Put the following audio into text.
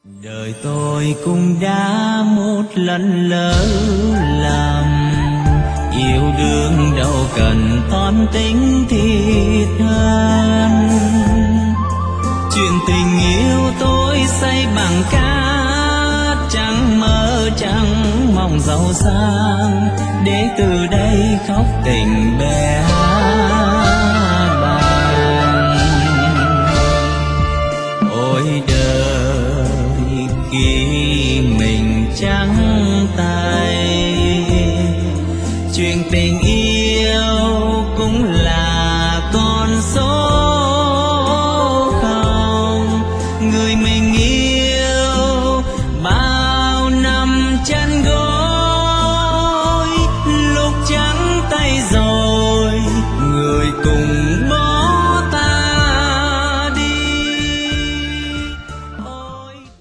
Đời tôi cũng đã một lần lỡ lầm, yêu đương đâu cần toan tính thiệt hơn. Chuyện tình yêu tôi say bằng cát, chẳng mơ chẳng mong giàu sang, để từ đây khóc tình bé bàng. Ôi đời khi mình trắng tay,